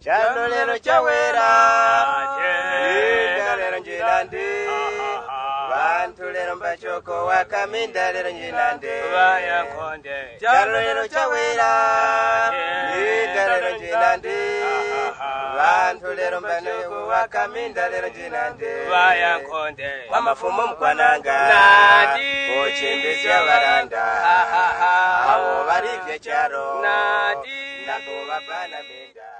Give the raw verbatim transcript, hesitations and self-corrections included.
Chalo lero chawera Inda lero njilandi Bantu lero mbachoko wakaminda lero njilandi Chalo lero chawera Inda lero njilandi Bantu lero mbachoko wakaminda lero njilandi Wamafumo mkwananga Ochembezi ya varanda Awo varivye charo Nako vapana minda